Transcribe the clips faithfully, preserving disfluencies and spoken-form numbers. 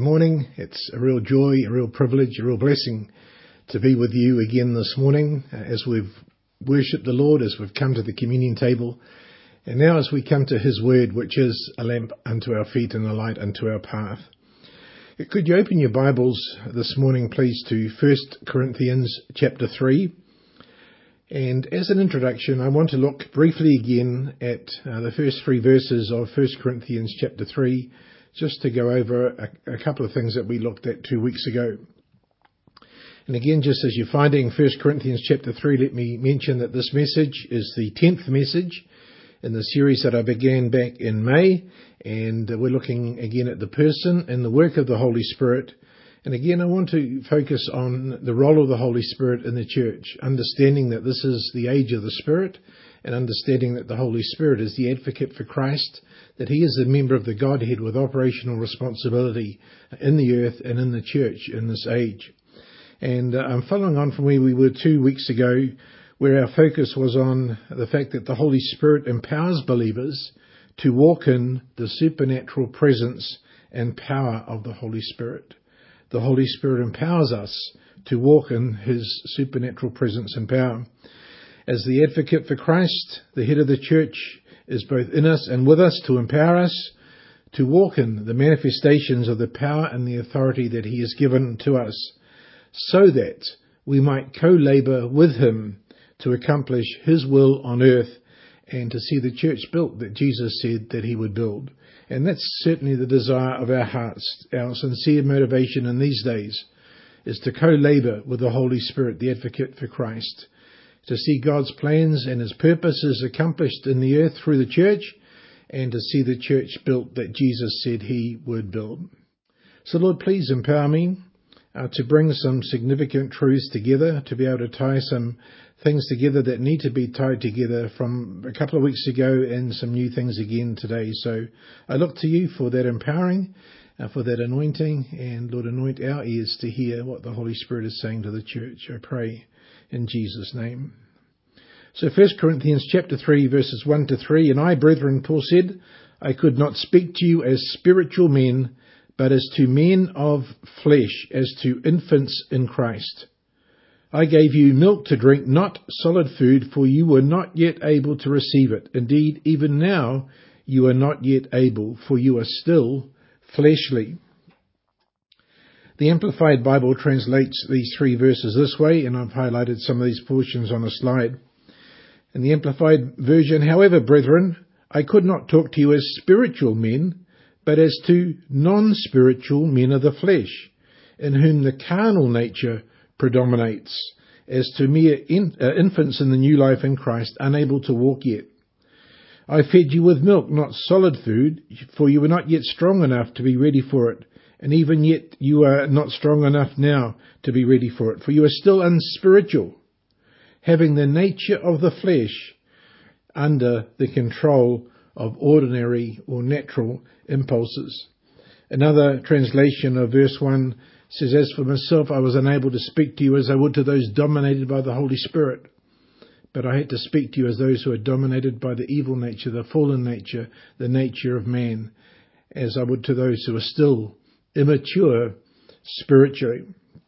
morning. It's a real joy, a real privilege, a real blessing to be with you again this morning uh, as we've worshipped the Lord, as we've come to the communion table, and now as we come to His Word, which is a lamp unto our feet and a light unto our path. Could you open your Bibles this morning, please, to First Corinthians chapter three? And as an introduction, I want to look briefly again at uh, the first three verses of First Corinthians chapter three, just to go over a, a couple of things that we looked at two weeks ago. And again, just as you're finding First Corinthians chapter three, let me mention that this message is the tenth message in the series that I began back in May. And we're looking again at the person and the work of the Holy Spirit. And again, I want to focus on the role of the Holy Spirit in the church, understanding that this is the age of the Spirit, and understanding that the Holy Spirit is the advocate for Christ, that He is a member of the Godhead with operational responsibility in the earth and in the church in this age. And uh, I'm following on from where we were two weeks ago, where our focus was on the fact that the Holy Spirit empowers believers to walk in the supernatural presence and power of the Holy Spirit. The Holy Spirit empowers us to walk in His supernatural presence and power. As the advocate for Christ, the head of the church is both in us and with us to empower us to walk in the manifestations of the power and the authority that He has given to us, so that we might co-labor with Him to accomplish His will on earth and to see the church built that Jesus said that He would build. And that's certainly the desire of our hearts. Our sincere motivation in these days is to co-labor with the Holy Spirit, the advocate for Christ, to see God's plans and His purposes accomplished in the earth through the church, and to see the church built that Jesus said He would build. So Lord, please empower me uh, to bring some significant truths together, to be able to tie some things together that need to be tied together from a couple of weeks ago, and some new things again today. So I look to You for that empowering, uh, for that anointing, and Lord, anoint our ears to hear what the Holy Spirit is saying to the church. I pray in Jesus' name. So First Corinthians chapter three, verses one to three, And I, brethren, Paul said, I could not speak to you as spiritual men, but as to men of flesh, as to infants in Christ. I gave you milk to drink, not solid food, for you were not yet able to receive it. Indeed, even now you are not yet able, for you are still fleshly. The Amplified Bible translates these three verses this way, and I've highlighted some of these portions on a slide. In the Amplified version, however, brethren, I could not talk to you as spiritual men, but as to non-spiritual men of the flesh, in whom the carnal nature predominates, as to mere in, uh, infants in the new life in Christ, unable to walk yet. I fed you with milk, not solid food, for you were not yet strong enough to be ready for it, and even yet you are not strong enough now to be ready for it, for you are still unspiritual, having the nature of the flesh under the control of ordinary or natural impulses. Another translation of verse one says, As for myself, I was unable to speak to you as I would to those dominated by the Holy Spirit, but I had to speak to you as those who are dominated by the evil nature, the fallen nature, the nature of man, as I would to those who are still immature spiritually.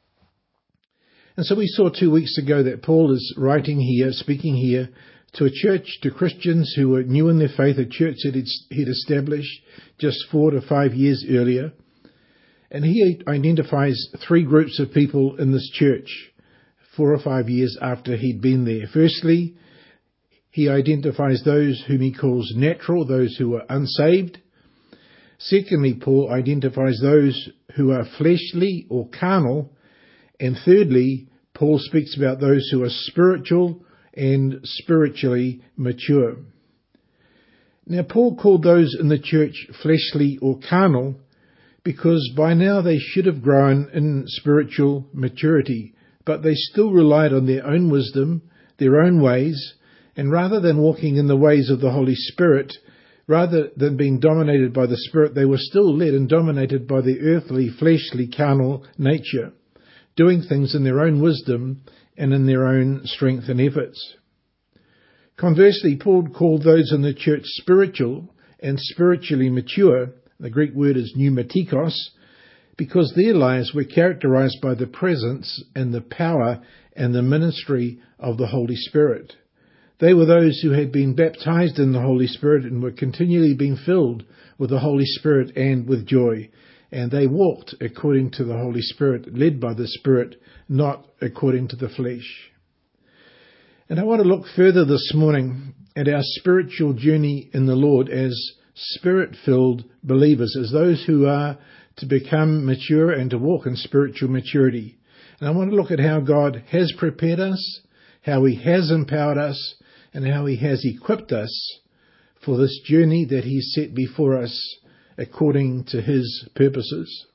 And so we saw two weeks ago that Paul is writing here, speaking here, to a church, to Christians who were new in their faith, a church that he'd established just four to five years earlier. And he identifies three groups of people in this church four or five years after he'd been there. Firstly, he identifies those whom he calls natural, those who are unsaved. Secondly, Paul identifies those who are fleshly or carnal. And thirdly, Paul speaks about those who are spiritual and spiritually mature. Now, Paul called those in the church fleshly or carnal because by now they should have grown in spiritual maturity, but they still relied on their own wisdom, their own ways, and rather than walking in the ways of the Holy Spirit, rather than being dominated by the Spirit, they were still led and dominated by the earthly, fleshly, carnal nature, doing things in their own wisdom and in their own strength and efforts. Conversely, Paul called those in the church spiritual and spiritually mature. The Greek word is pneumatikos, because their lives were characterized by the presence and the power and the ministry of the Holy Spirit. They were those who had been baptized in the Holy Spirit and were continually being filled with the Holy Spirit and with joy. And they walked according to the Holy Spirit, led by the Spirit, not according to the flesh. And I want to look further this morning at our spiritual journey in the Lord as Spirit-filled believers, as those who are to become mature and to walk in spiritual maturity. And I want to look at how God has prepared us, how He has empowered us, and how He has equipped us for this journey that He set before us according to His purposes.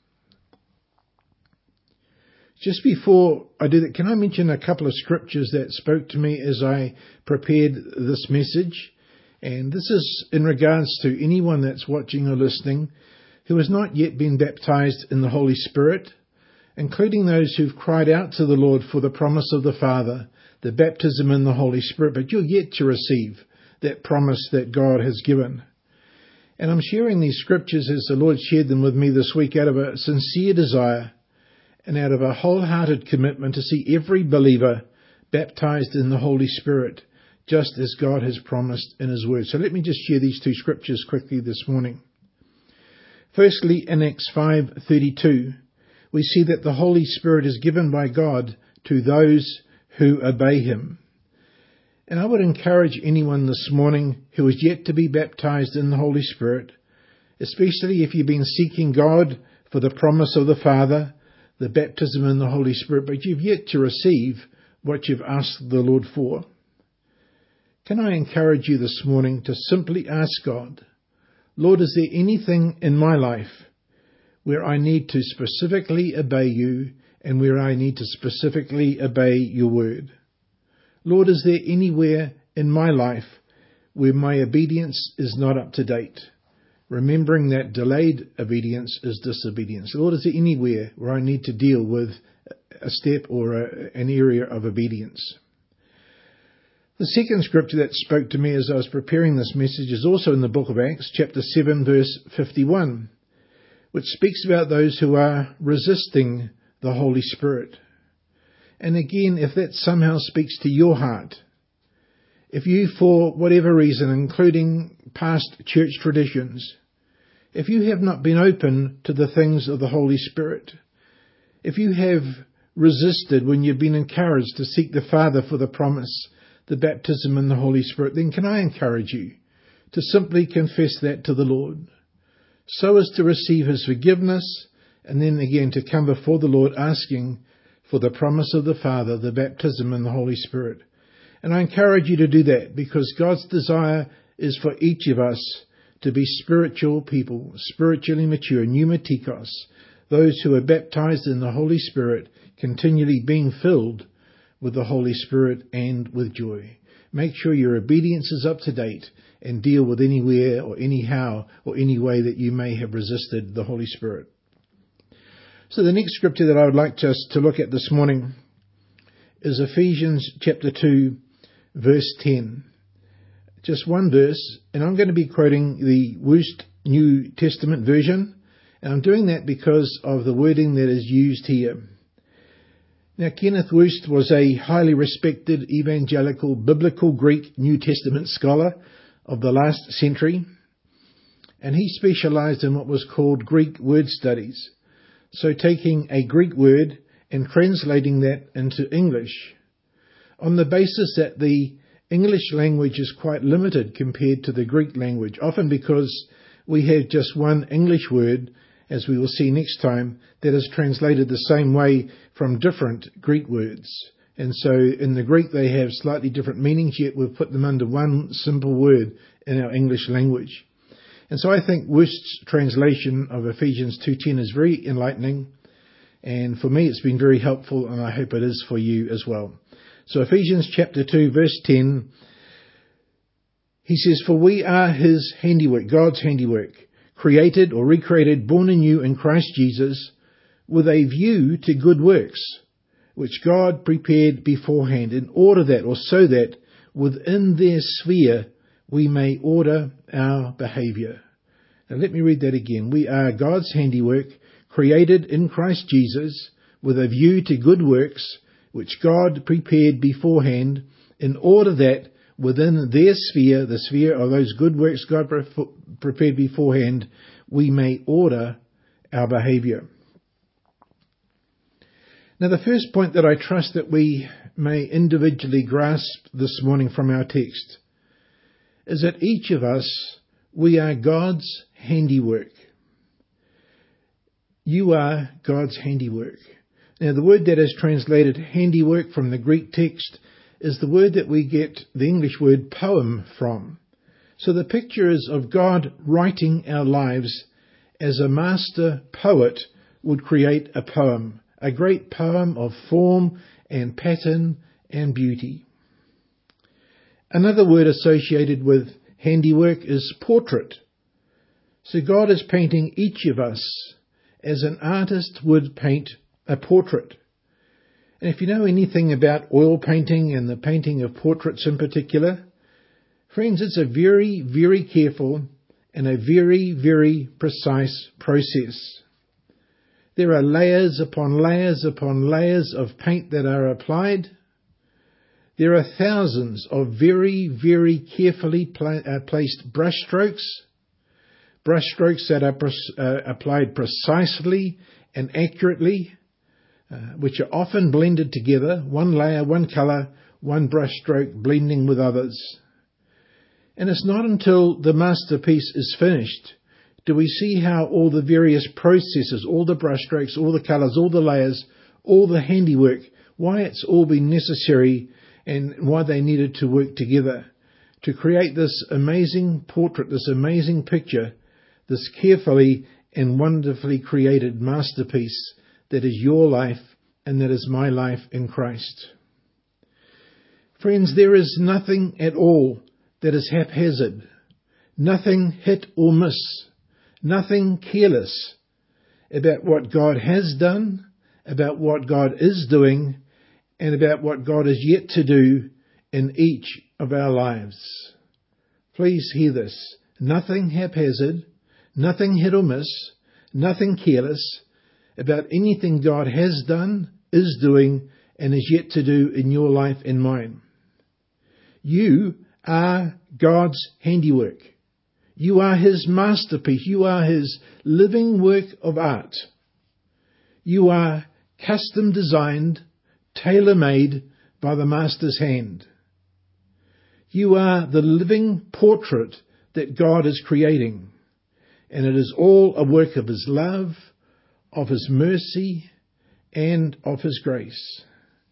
Just before I do that, can I mention a couple of scriptures that spoke to me as I prepared this message? And this is in regards to anyone that's watching or listening who has not yet been baptized in the Holy Spirit, including those who've cried out to the Lord for the promise of the Father, the baptism in the Holy Spirit, but you're yet to receive that promise that God has given. And I'm sharing these scriptures as the Lord shared them with me this week out of a sincere desire and out of a wholehearted commitment to see every believer baptized in the Holy Spirit, just as God has promised in His Word. So let me just share these two scriptures quickly this morning. Firstly, in Acts five thirty-two, we see that the Holy Spirit is given by God to those who obey Him. And I would encourage anyone this morning who is yet to be baptized in the Holy Spirit, especially if you've been seeking God for the promise of the Father, the baptism in the Holy Spirit, but you've yet to receive what you've asked the Lord for. Can I encourage you this morning to simply ask God, Lord, is there anything in my life where I need to specifically obey you and where I need to specifically obey your word? Lord, is there anywhere in my life where my obedience is not up to date? Remembering that delayed obedience is disobedience. Lord, is there anywhere where I need to deal with a step or a, an area of obedience? The second scripture that spoke to me as I was preparing this message is also in the book of Acts, chapter seven, verse fifty-one, which speaks about those who are resisting the Holy Spirit. And again, if that somehow speaks to your heart, if you, for whatever reason, including past church traditions, if you have not been open to the things of the Holy Spirit, if you have resisted when you've been encouraged to seek the Father for the promise, the baptism in the Holy Spirit, then can I encourage you to simply confess that to the Lord, so as to receive His forgiveness, and then again to come before the Lord asking for the promise of the Father, the baptism in the Holy Spirit. And I encourage you to do that, because God's desire is for each of us to be spiritual people, spiritually mature, pneumatikos, those who are baptized in the Holy Spirit, continually being filled with the Holy Spirit and with joy. Make sure your obedience is up to date and deal with anywhere or anyhow or any way that you may have resisted the Holy Spirit. So the next scripture that I would like us to look at this morning is Ephesians chapter two, verse ten. Just one verse, and I'm going to be quoting the Woost New Testament version, and I'm doing that because of the wording that is used here. Now, Kenneth Woost was a highly respected evangelical biblical Greek New Testament scholar of the last century, and he specialized in what was called Greek word studies. So taking a Greek word and translating that into English on the basis that the English language is quite limited compared to the Greek language, often because we have just one English word, as we will see next time, that is translated the same way from different Greek words. And so in the Greek they have slightly different meanings, yet we've put them under one simple word in our English language. And so I think Wust's translation of Ephesians two ten is very enlightening, and for me it's been very helpful, and I hope it is for you as well. So Ephesians chapter two, verse ten, he says, "For we are His handiwork," God's handiwork, created or recreated, born anew in Christ Jesus, with a view to good works, which God prepared beforehand in order that, or so that, within their sphere we may order our behaviour. Now let me read that again. We are God's handiwork, created in Christ Jesus with a view to good works, which God prepared beforehand, in order that within their sphere, the sphere of those good works God pre- prepared beforehand, we may order our behaviour. Now, the first point that I trust that we may individually grasp this morning from our text is that each of us, we are God's handiwork. You are God's handiwork. Now, the word that is translated handiwork from the Greek text is the word that we get the English word poem from. So the picture is of God writing our lives as a master poet would create a poem, a great poem of form and pattern and beauty. Another word associated with handiwork is portrait. So God is painting each of us as an artist would paint a portrait. And if you know anything about oil painting and the painting of portraits in particular, friends, it's a very, very careful and a very, very precise process. There are layers upon layers upon layers of paint that are applied. There are thousands of very, very carefully pla- uh, placed brush strokes, brush strokes that are pre- uh, applied precisely and accurately, uh, which are often blended together, one layer, one colour, one brush stroke blending with others. And it's not until the masterpiece is finished do we see how all the various processes, all the brush strokes, all the colours, all the layers, all the handiwork, why it's all been necessary and why they needed to work together to create this amazing portrait, this amazing picture, this carefully and wonderfully created masterpiece that is your life and that is my life in Christ. Friends, there is nothing at all that is haphazard, nothing hit or miss, nothing careless about what God has done, about what God is doing, and about what God is yet to do in each of our lives. Please hear this. Nothing haphazard, nothing hit or miss, nothing careless about anything God has done, is doing, and is yet to do in your life and mine. You are God's handiwork. You are His masterpiece. You are His living work of art. You are custom designed, tailor-made by the Master's hand. You are the living portrait that God is creating. And it is all a work of His love, of His mercy, and of His grace.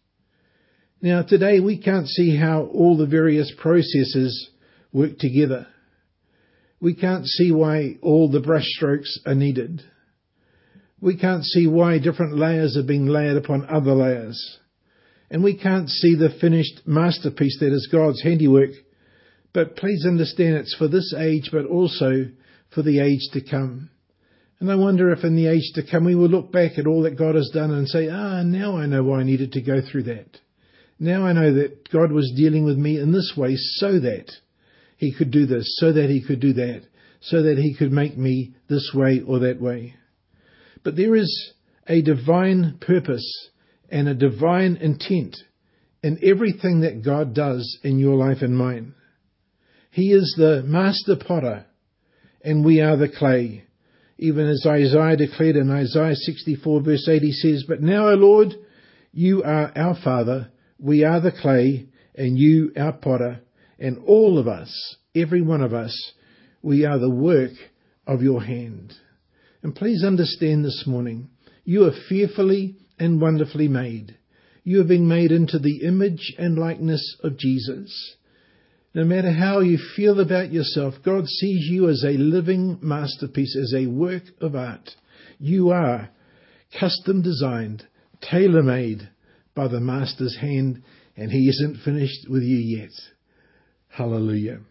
Now, today we can't see how all the various processes work together. We can't see why all the brush strokes are needed. We can't see why different layers are being layered upon other layers. And we can't see the finished masterpiece that is God's handiwork. But please understand it's for this age, but also for the age to come. And I wonder if in the age to come we will look back at all that God has done and say, ah, now I know why I needed to go through that. Now I know that God was dealing with me in this way so that He could do this, so that He could do that, so that He could make me this way or that way. But there is a divine purpose and a divine intent in everything that God does in your life and mine. He is the master potter, and we are the clay. Even as Isaiah declared in Isaiah sixty-four verse eight, he says, "But now, O Lord, you are our Father, we are the clay, and you our potter, and all of us, every one of us, we are the work of your hand." And please understand this morning, you are fearfully and wonderfully made. You are being made into the image and likeness of Jesus. No matter how you feel about yourself, God sees you as a living masterpiece, as a work of art. You are custom designed, tailor-made by the Master's hand, and He isn't finished with you yet. Hallelujah.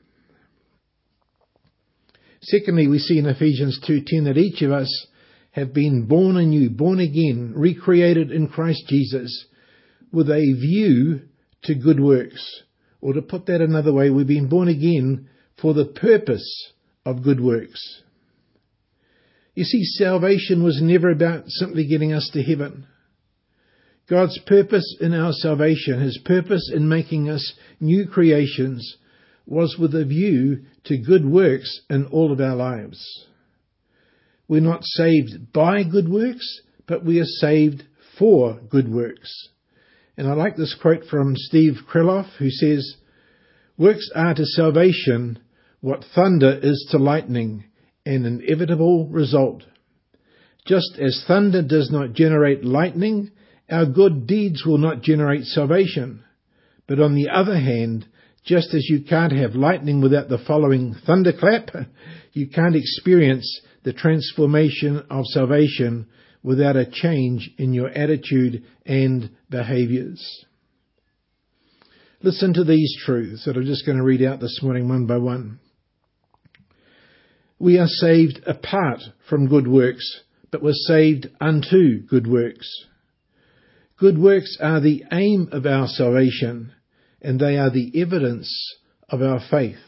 Secondly, we see in Ephesians two ten that each of us have been born anew, born again, recreated in Christ Jesus with a view to good works. Or to put that another way, we've been born again for the purpose of good works. You see, salvation was never about simply getting us to heaven. God's purpose in our salvation, His purpose in making us new creations, was with a view to good works in all of our lives. We're not saved by good works, but we are saved for good works. And I like this quote from Steve Kreloff, who says, "Works are to salvation what thunder is to lightning, an inevitable result. Just as thunder does not generate lightning, our good deeds will not generate salvation. But on the other hand, just as you can't have lightning without the following thunderclap, you can't experience the transformation of salvation without a change in your attitude and behaviours." Listen to these truths that I'm just going to read out this morning one by one. We are saved apart from good works, but we're saved unto good works. Good works are the aim of our salvation, and they are the evidence of our faith.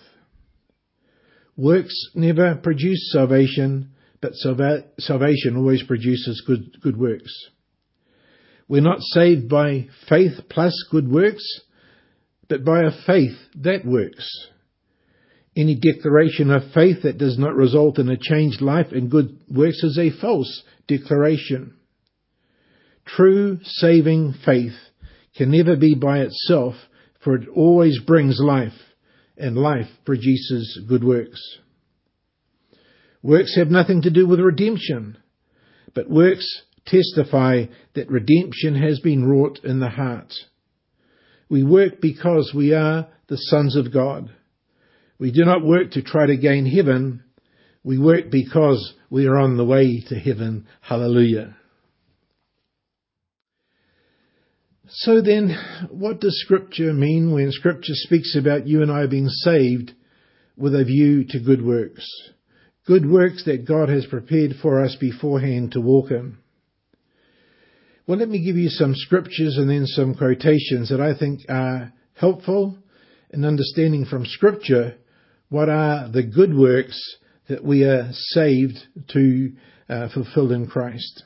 Works never produce salvation, but salva- salvation always produces good, good works. We're not saved by faith plus good works, but by a faith that works. Any declaration of faith that does not result in a changed life and good works is a false declaration. True saving faith can never be by itself, for it always brings life, and life produces good works. Works have nothing to do with redemption, but works testify that redemption has been wrought in the heart. We work because we are the sons of God. We do not work to try to gain heaven. We work because we are on the way to heaven. Hallelujah. So then, what does Scripture mean when Scripture speaks about you and I being saved with a view to good works? Good works that God has prepared for us beforehand to walk in. Well, let me give you some scriptures and then some quotations that I think are helpful in understanding from Scripture what are the good works that we are saved to uh, fulfill in Christ.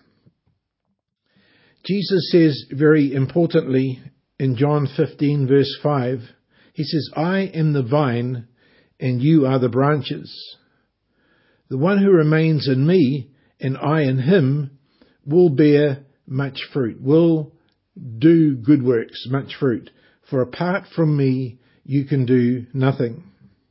Jesus says very importantly in John fifteen verse five, He says, "I am the vine and you are the branches. The one who remains in me and I in him will bear much fruit," will do good works, much fruit. "For apart from me, you can do nothing."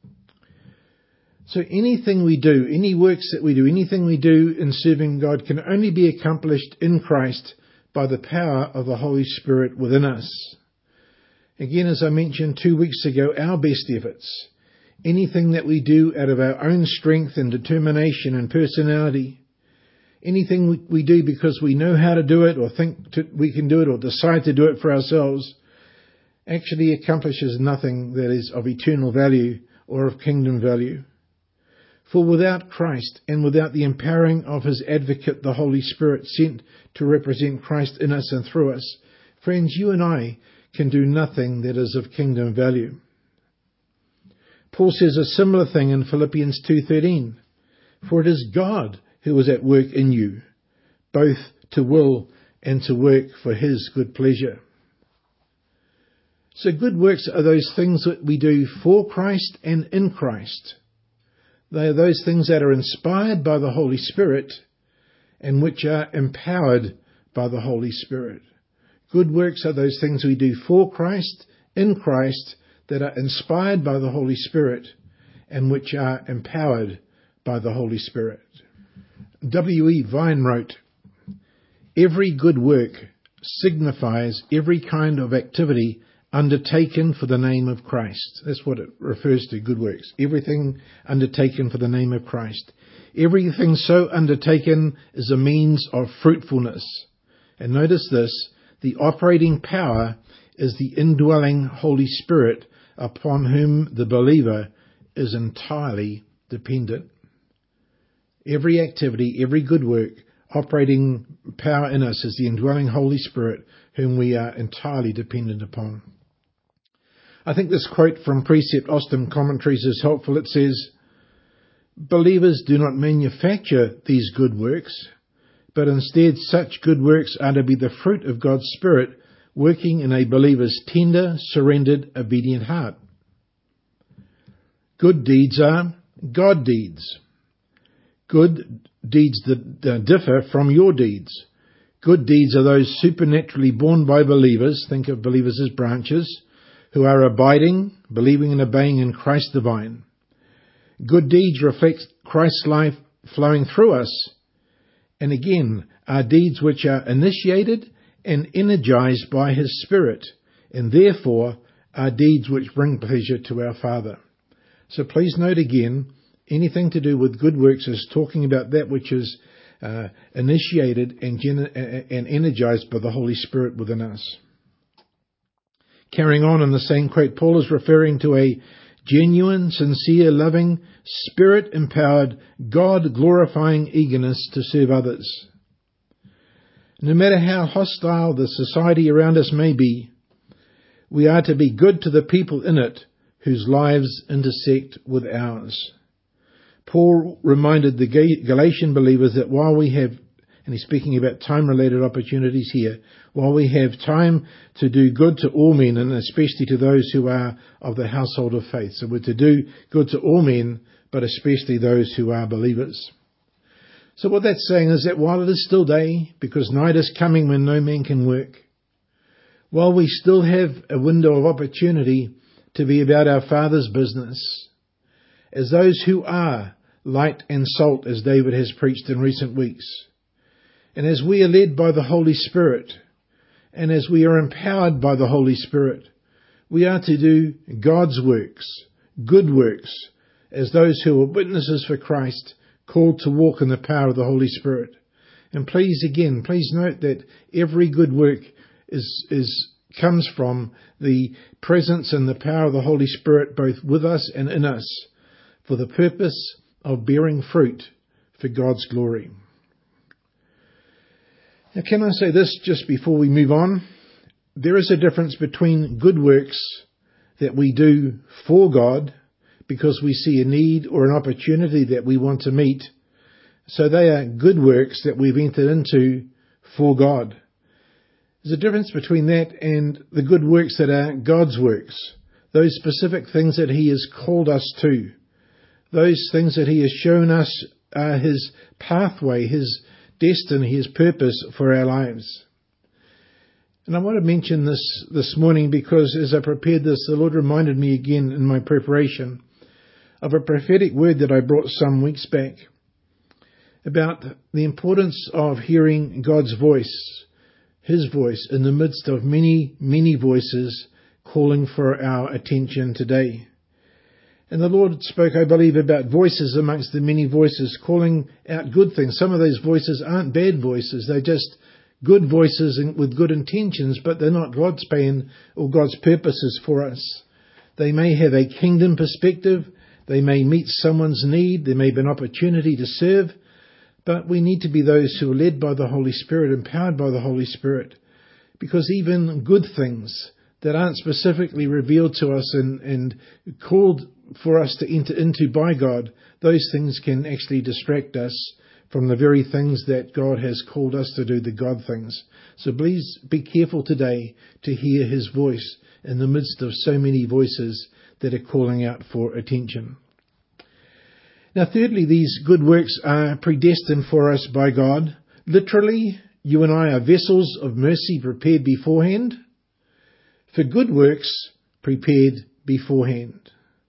So anything we do, any works that we do, anything we do in serving God can only be accomplished in Christ by the power of the Holy Spirit within us. Again, as I mentioned two weeks ago, our best efforts, anything that we do out of our own strength and determination and personality, anything we do because we know how to do it or think to, we can do it or decide to do it for ourselves, actually accomplishes nothing that is of eternal value or of kingdom value. For without Christ and without the empowering of His advocate, the Holy Spirit sent to represent Christ in us and through us, friends, you and I can do nothing that is of kingdom value. Paul says a similar thing in Philippians two thirteen. "For it is God who is at work in you, both to will and to work for His good pleasure." So good works are those things that we do for Christ and in Christ. They are those things that are inspired by the Holy Spirit and which are empowered by the Holy Spirit. Good works are those things we do for Christ, in Christ, that are inspired by the Holy Spirit and which are empowered by the Holy Spirit. W E Vine wrote, "Every good work signifies every kind of activity undertaken for the name of Christ." That's what it refers to, good works. Everything undertaken for the name of Christ. Everything so undertaken is a means of fruitfulness. And notice this, the operating power is the indwelling Holy Spirit upon whom the believer is entirely dependent. Every activity, every good work, operating power in us is the indwelling Holy Spirit whom we are entirely dependent upon. I think this quote from Precept Austin Commentaries is helpful. It says, believers do not manufacture these good works, but instead such good works are to be the fruit of God's Spirit working in a believer's tender, surrendered, obedient heart. Good deeds are God deeds. Good deeds that differ from your deeds. Good deeds are those supernaturally born by believers, think of believers as branches, who are abiding, believing and obeying in Christ the vine. Good deeds reflect Christ's life flowing through us, and again are deeds which are initiated and energized by His Spirit, and therefore are deeds which bring pleasure to our Father. So please note again, anything to do with good works is talking about that which is uh, initiated and, gen- and energized by the Holy Spirit within us. Carrying on in the same quote, Paul is referring to a genuine, sincere, loving, Spirit-empowered, God-glorifying eagerness to serve others. No matter how hostile the society around us may be, we are to be good to the people in it whose lives intersect with ours. Paul reminded the Galatian believers that while we have, and he's speaking about time-related opportunities here, while we have time to do good to all men, and especially to those who are of the household of faith. So we're to do good to all men, but especially those who are believers. So what that's saying is that while it is still day, because night is coming when no man can work, while we still have a window of opportunity to be about our Father's business, as those who are light and salt, as David has preached in recent weeks, and as we are led by the Holy Spirit, and as we are empowered by the Holy Spirit, we are to do God's works, good works, as those who are witnesses for Christ, called to walk in the power of the Holy Spirit. And please, again, please note that every good work is, is comes from the presence and the power of the Holy Spirit, both with us and in us, for the purpose of bearing fruit for God's glory. Now, can I say this just before we move on? There is a difference between good works that we do for God because we see a need or an opportunity that we want to meet. So they are good works that we've entered into for God. There's a difference between that and the good works that are God's works, those specific things that He has called us to, those things that He has shown us are His pathway, His destiny, His purpose for our lives. And I want to mention this this morning because as I prepared this, the Lord reminded me again in my preparation of a prophetic word that I brought some weeks back about the importance of hearing God's voice, His voice, in the midst of many, many voices calling for our attention today. And the Lord spoke, I believe, about voices amongst the many voices calling out good things. Some of those voices aren't bad voices. They're just good voices with good intentions, but they're not God's plan or God's purposes for us. They may have a kingdom perspective. They may meet someone's need. There may be an opportunity to serve. But we need to be those who are led by the Holy Spirit, empowered by the Holy Spirit. Because even good things that aren't specifically revealed to us and, and called for us to enter into by God, those things can actually distract us from the very things that God has called us to do, the God things. So please be careful today to hear His voice in the midst of so many voices that are calling out for attention. Now, thirdly, these good works are predestined for us by God. Literally, you and I are vessels of mercy prepared beforehand for good works prepared beforehand.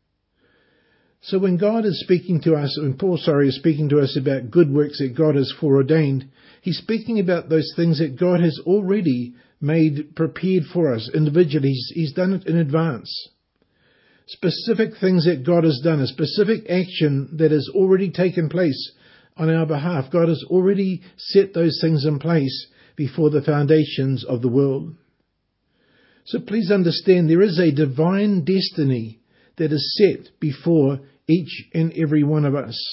So when God is speaking to us, when Paul, sorry, is speaking to us about good works that God has foreordained, he's speaking about those things that God has already made prepared for us individually. He's, he's done it in advance. Specific things that God has done, a specific action that has already taken place on our behalf. God has already set those things in place before the foundations of the world. So please understand there is a divine destiny that is set before each and every one of us.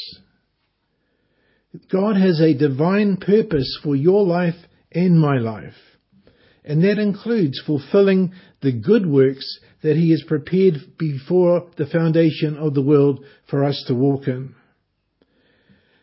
God has a divine purpose for your life and my life. And that includes fulfilling the good works that He has prepared before the foundation of the world for us to walk in.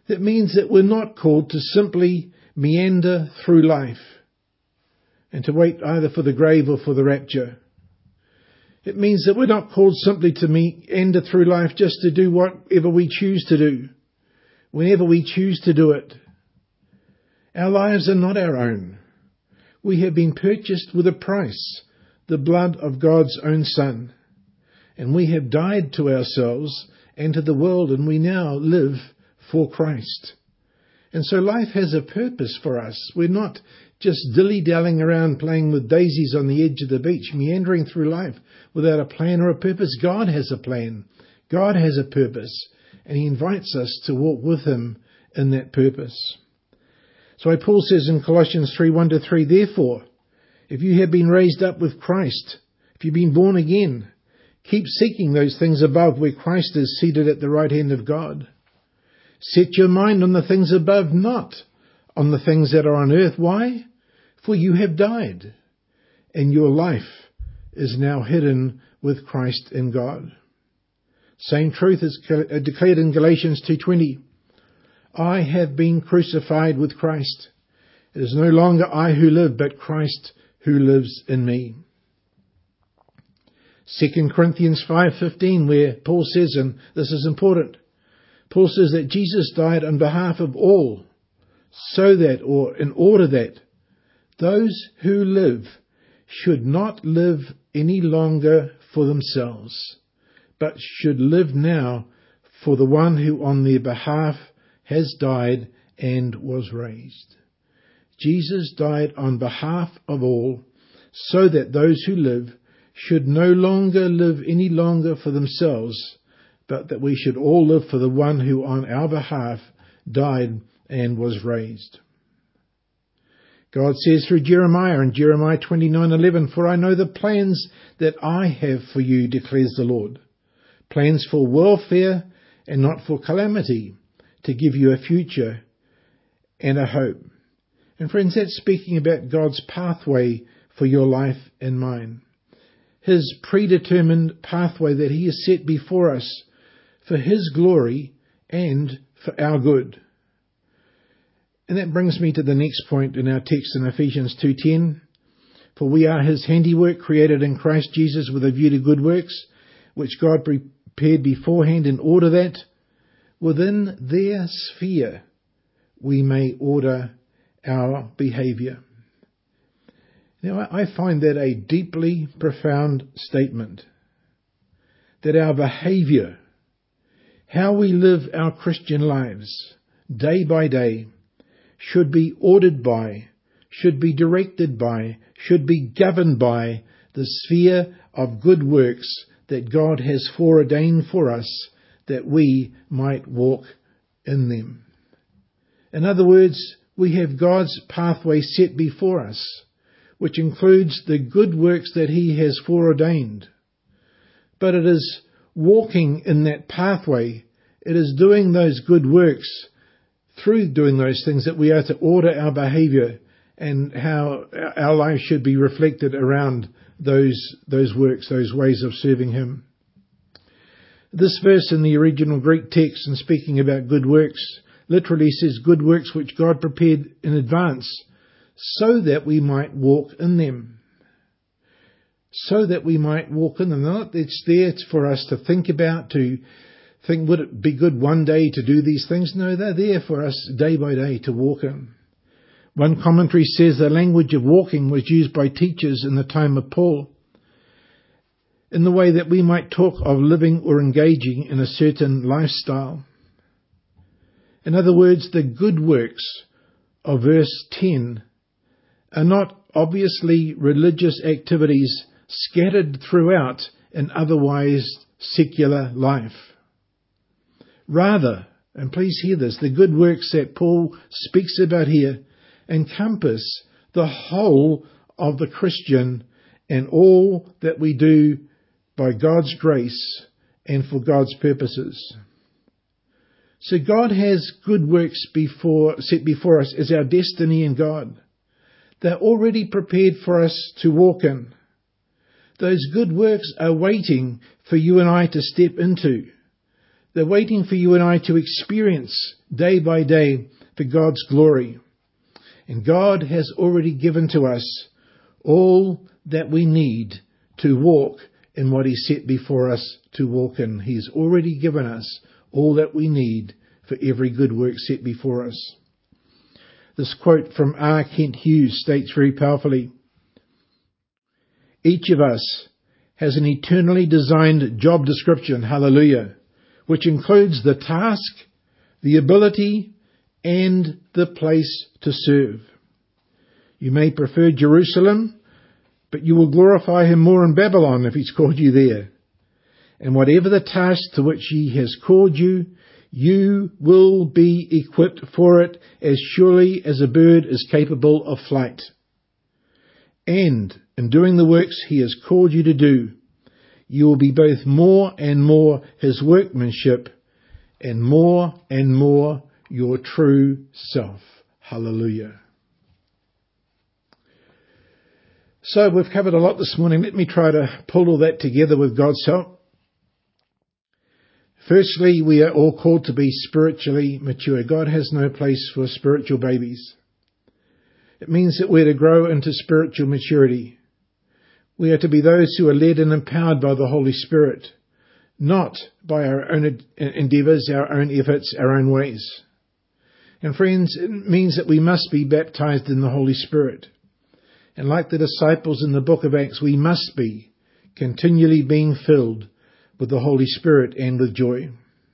It means that we're not called to simply meander through life and to wait either for the grave or for the rapture. It means that we're not called simply to meander through life just to do whatever we choose to do, whenever we choose to do it. Our lives are not our own. We have been purchased with a price, the blood of God's own Son. And we have died to ourselves and to the world, and we now live for Christ. And so life has a purpose for us. We're not just dilly-dallying around playing with daisies on the edge of the beach, meandering through life without a plan or a purpose. God has a plan. God has a purpose, and He invites us to walk with Him in that purpose. So Paul says in Colossians three, one to three, therefore, if you have been raised up with Christ, if you've been born again, keep seeking those things above where Christ is seated at the right hand of God. Set your mind on the things above, not on the things that are on earth. Why? For you have died, and your life is now hidden with Christ in God. Same truth is declared in Galatians two twenty. I have been crucified with Christ. It is no longer I who live, but Christ who lives in me. Second Corinthians five fifteen, where Paul says, and this is important, Paul says that Jesus died on behalf of all, so that, or in order that, those who live should not live any longer for themselves, but should live now for the one who on their behalf has died and was raised. Jesus died on behalf of all, so that those who live should no longer live any longer for themselves, but that we should all live for the one who on our behalf died and was raised. God says through Jeremiah in Jeremiah twenty-nine eleven, for I know the plans that I have for you, declares the Lord, plans for welfare and not for calamity, to give you a future and a hope. And friends, that's speaking about God's pathway for your life and mine. His predetermined pathway that He has set before us for His glory and for our good. And that brings me to the next point in our text in Ephesians two ten. For we are His handiwork, created in Christ Jesus with a view to good works, which God prepared beforehand in order that within their sphere we may order our behaviour. Now, I find that a deeply profound statement, that our behaviour, how we live our Christian lives day by day, should be ordered by, should be directed by, should be governed by the sphere of good works that God has foreordained for us, that we might walk in them. In other words, we have God's pathway set before us, which includes the good works that He has foreordained. But it is walking in that pathway, it is doing those good works, through doing those things that we are to order our behaviour and how our life should be reflected around those, those works, those ways of serving Him. This verse in the original Greek text, and speaking about good works, literally says good works which God prepared in advance, so that we might walk in them. So that we might walk in them. Not it's there for us to think about, to think, would it be good one day to do these things? No, they're there for us day by day to walk in. One commentary says the language of walking was used by teachers in the time of Paul in the way that we might talk of living or engaging in a certain lifestyle. In other words, the good works of verse ten are not obviously religious activities scattered throughout an otherwise secular life. Rather, and please hear this, the good works that Paul speaks about here encompass the whole of the Christian and all that we do by God's grace and for God's purposes. So God has good works before, set before us as our destiny in God. They're already prepared for us to walk in. Those good works are waiting for you and I to step into. They're waiting for you and I to experience day by day for God's glory. And God has already given to us all that we need to walk in what He set before us to walk in. He's already given us all that we need for every good work set before us. This quote from R. Kent Hughes states very powerfully, "Each of us has an eternally designed job description, hallelujah, which includes the task, the ability, and the place to serve. You may prefer Jerusalem, but you will glorify Him more in Babylon if He's called you there. And whatever the task to which He has called you, you will be equipped for it as surely as a bird is capable of flight. And in doing the works He has called you to do, you will be both more and more His workmanship and more and more your true self." Hallelujah. So we've covered a lot this morning. Let me try to pull all that together with God's help. Firstly, we are all called to be spiritually mature. God has no place for spiritual babies. It means that we're to grow into spiritual maturity. We are to be those who are led and empowered by the Holy Spirit, not by our own endeavours, our own efforts, our own ways. And friends, it means that we must be baptized in the Holy Spirit. And like the disciples in the book of Acts, we must be continually being filled with the Holy Spirit and with joy.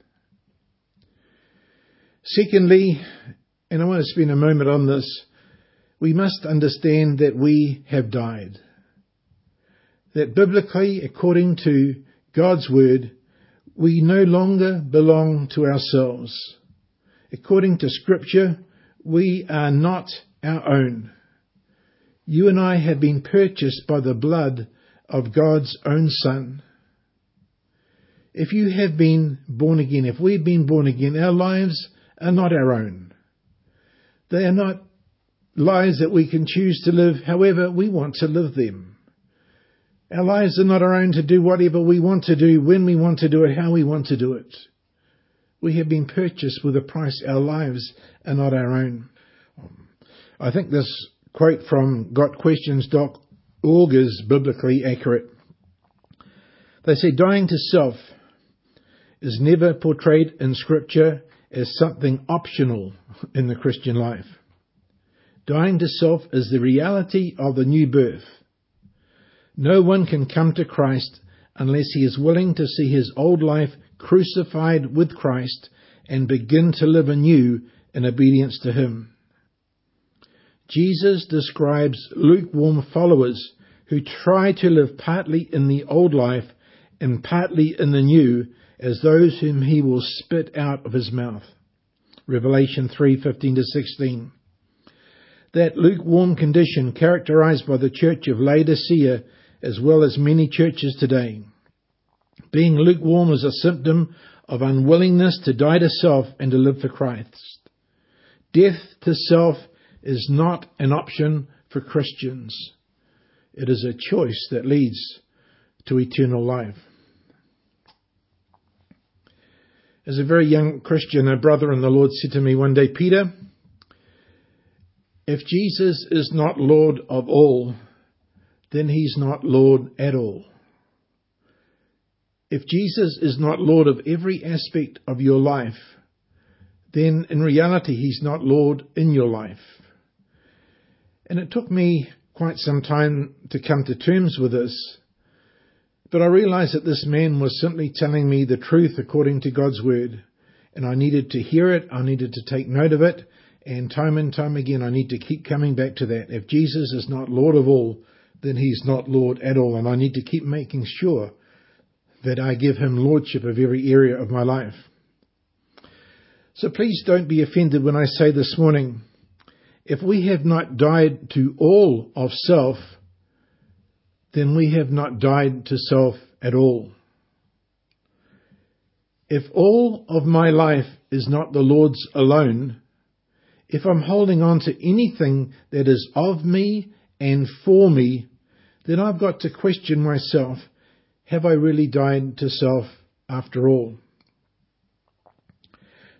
Secondly, and I want to spend a moment on this, we must understand that we have died. That biblically, according to God's Word, we no longer belong to ourselves. According to Scripture, we are not our own. You and I have been purchased by the blood of God's own Son. If you have been born again, if we've been born again, our lives are not our own. They are not lives that we can choose to live however we want to live them. Our lives are not our own to do whatever we want to do, when we want to do it, how we want to do it. We have been purchased with a price. Our lives are not our own. I think this quote from got questions dot org is biblically accurate. They say, dying to self is never portrayed in Scripture as something optional in the Christian life. Dying to self is the reality of the new birth. No one can come to Christ unless he is willing to see his old life crucified with Christ and begin to live anew in obedience to Him. Jesus describes lukewarm followers who try to live partly in the old life and partly in the new as those whom He will spit out of His mouth. Revelation three fifteen to sixteen. That lukewarm condition characterized by the church of Laodicea as well as many churches today. Being lukewarm is a symptom of unwillingness to die to self and to live for Christ. Death to self is not an option for Christians. It is a choice that leads to eternal life. As a very young Christian, a brother in the Lord said to me one day, "Peter, if Jesus is not Lord of all, then He's not Lord at all. If Jesus is not Lord of every aspect of your life, then in reality He's not Lord in your life." And it took me quite some time to come to terms with this, but I realized that this man was simply telling me the truth according to God's Word, and I needed to hear it, I needed to take note of it, and time and time again I need to keep coming back to that. If Jesus is not Lord of all, then He's not Lord at all, and I need to keep making sure that I give Him lordship of every area of my life. So please don't be offended when I say this morning, if we have not died to all of self, then we have not died to self at all. If all of my life is not the Lord's alone, if I'm holding on to anything that is of me and for me, then I've got to question myself, have I really died to self after all?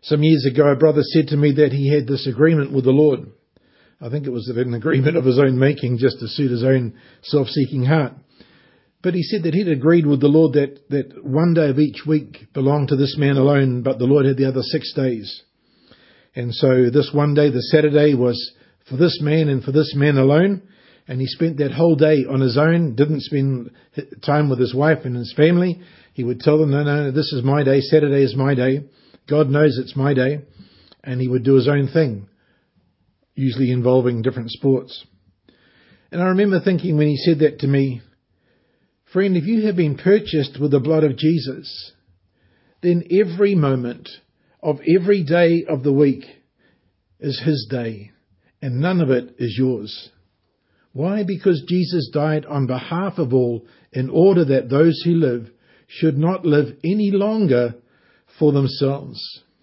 Some years ago, a brother said to me that he had this agreement with the Lord. I think it was an agreement of his own making, just to suit his own self-seeking heart. But he said that he'd agreed with the Lord that, that one day of each week belonged to this man alone, but the Lord had the other six days. And so this one day, the Saturday, was for this man and for this man alone. And he spent that whole day on his own, didn't spend time with his wife and his family. He would tell them, no, no, this is my day, Saturday is my day. God knows it's my day. And he would do his own thing, usually involving different sports. And I remember thinking when he said that to me, friend, if you have been purchased with the blood of Jesus, then every moment of every day of the week is his day, and none of it is yours. Why? Because Jesus died on behalf of all in order that those who live should not live any longer for themselves.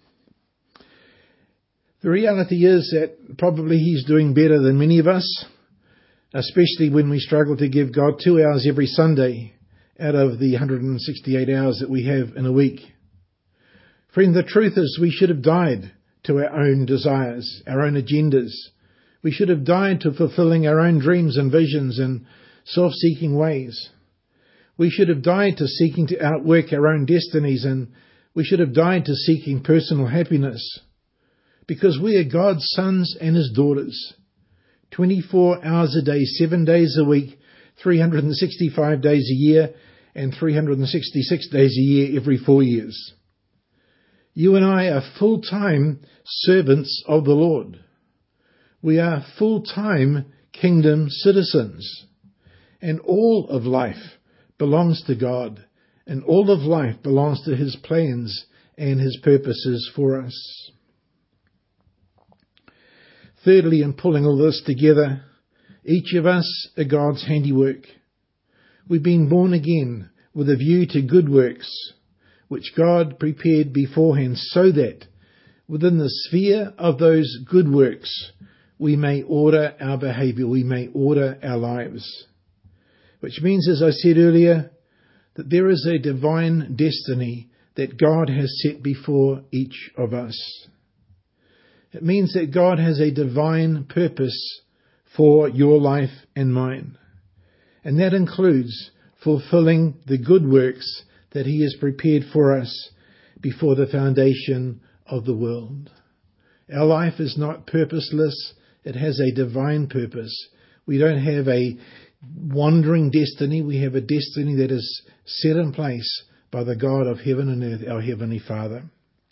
The reality is that probably he's doing better than many of us, especially when we struggle to give God two hours every Sunday out of the one hundred sixty-eight hours that we have in a week. Friend, the truth is we should have died to our own desires, our own agendas. We should have died to fulfilling our own dreams and visions in self-seeking ways. We should have died to seeking to outwork our own destinies, and we should have died to seeking personal happiness. Because we are God's sons and his daughters. twenty-four hours a day, seven days a week, three hundred sixty-five days a year, and three hundred sixty-six days a year every four years. You and I are full-time servants of the Lord. We are full-time kingdom citizens. And all of life belongs to God. And all of life belongs to his plans and his purposes for us. Thirdly, in pulling all this together, each of us are God's handiwork. We've been born again with a view to good works, which God prepared beforehand so that within the sphere of those good works, we may order our behaviour, we may order our lives. Which means, as I said earlier, that there is a divine destiny that God has set before each of us. It means that God has a divine purpose for your life and mine. And that includes fulfilling the good works that he has prepared for us before the foundation of the world. Our life is not purposeless. It has a divine purpose. We don't have a wandering destiny. We have a destiny that is set in place by the God of heaven and earth, our Heavenly Father.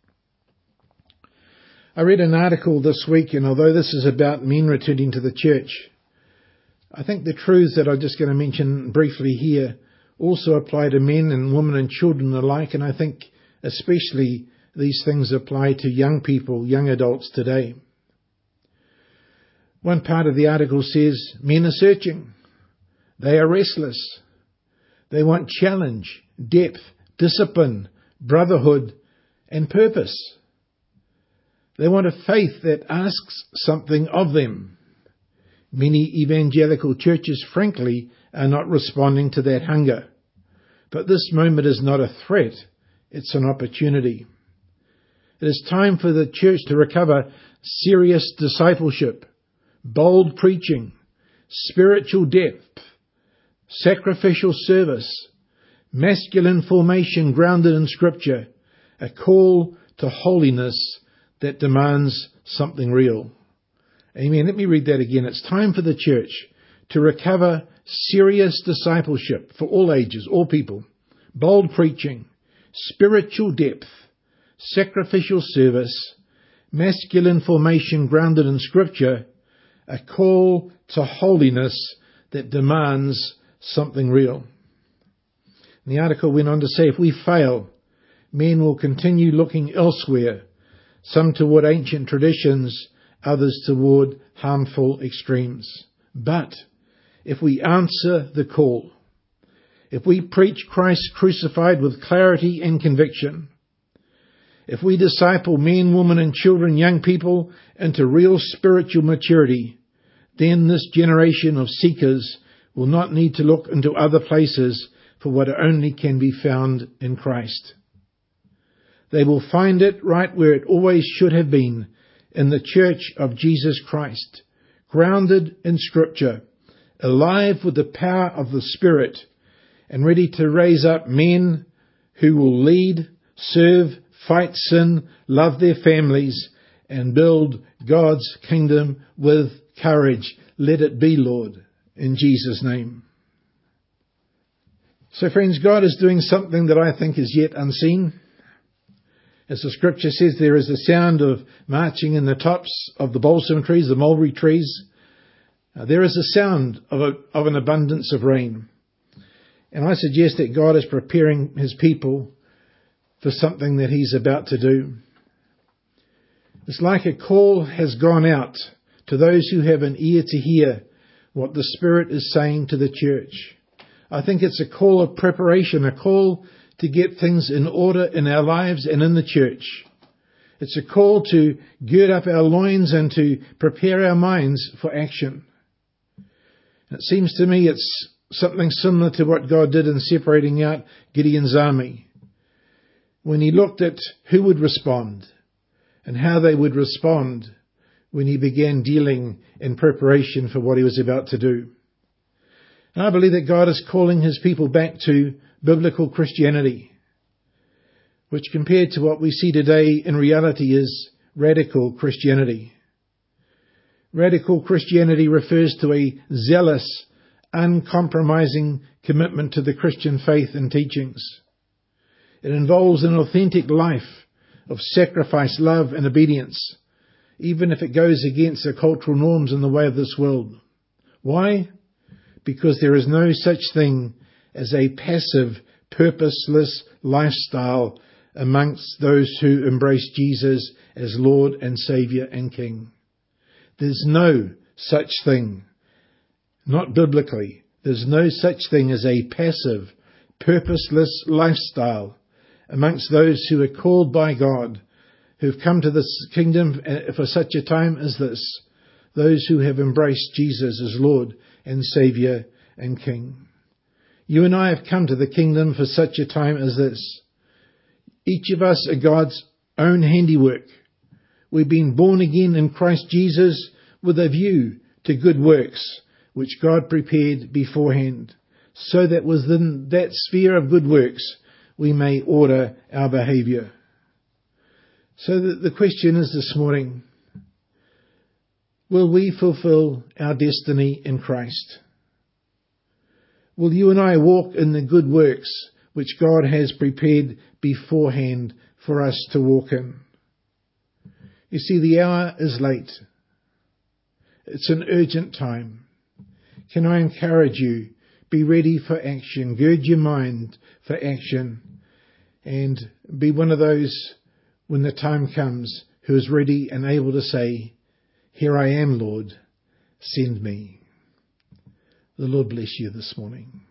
I read an article this week, and although this is about men returning to the church, I think the truths that I'm just going to mention briefly here also apply to men and women and children alike, and I think especially these things apply to young people, young adults today. One part of the article says, men are searching. They are restless. They want challenge, depth, discipline, brotherhood, and purpose. They want a faith that asks something of them. Many evangelical churches, frankly, are not responding to that hunger. But this moment is not a threat, it's an opportunity. It is time for the church to recover serious discipleship, bold preaching, spiritual depth, sacrificial service, masculine formation grounded in Scripture, a call to holiness that demands something real. Amen. Let me read that again. It's time for the church to recover serious discipleship for all ages, all people, bold preaching, spiritual depth, sacrificial service, masculine formation grounded in Scripture, a call to holiness that demands something real. And the article went on to say, if we fail, men will continue looking elsewhere, some toward ancient traditions, others toward harmful extremes. But if we answer the call, if we preach Christ crucified with clarity and conviction, if we disciple men, women and children, young people into real spiritual maturity, then this generation of seekers will not need to look into other places for what only can be found in Christ. They will find it right where it always should have been, in the church of Jesus Christ, grounded in Scripture, alive with the power of the Spirit, and ready to raise up men who will lead, serve, fight sin, love their families, and build God's kingdom with courage. Let it be, Lord, in Jesus' name. So friends, God is doing something that I think is yet unseen. As the scripture says, there is a sound of marching in the tops of the balsam trees, the mulberry trees. Uh, there is a sound of, a, of an abundance of rain. And I suggest that God is preparing his people for something that he's about to do. It's like a call has gone out to those who have an ear to hear what the Spirit is saying to the church. I think it's a call of preparation, a call to get things in order in our lives and in the church. It's a call to gird up our loins and to prepare our minds for action. It seems to me it's something similar to what God did in separating out Gideon's army, when he looked at who would respond and how they would respond when he began dealing in preparation for what he was about to do. And I believe that God is calling his people back to biblical Christianity, which compared to what we see today in reality is radical Christianity. Radical Christianity refers to a zealous, uncompromising commitment to the Christian faith and teachings. It involves an authentic life of sacrifice, love and obedience, even if it goes against the cultural norms and the way of this world. Why? Because there is no such thing as a passive, purposeless lifestyle amongst those who embrace Jesus as Lord and Saviour and King. There's no such thing, not biblically, there's no such thing as a passive, purposeless lifestyle amongst those who are called by God, who've come to this kingdom for such a time as this, those who have embraced Jesus as Lord and Saviour and King. You and I have come to the kingdom for such a time as this. Each of us are God's own handiwork. We've been born again in Christ Jesus with a view to good works, which God prepared beforehand, so that within that sphere of good works we may order our behaviour. So the, the question is this morning, will we fulfill our destiny in Christ? Will you and I walk in the good works which God has prepared beforehand for us to walk in? You see, the hour is late. It's an urgent time. Can I encourage you, be ready for action, gird your mind for action, and be one of those, when the time comes, who is ready and able to say, "Here I am, Lord, send me." The Lord bless you this morning.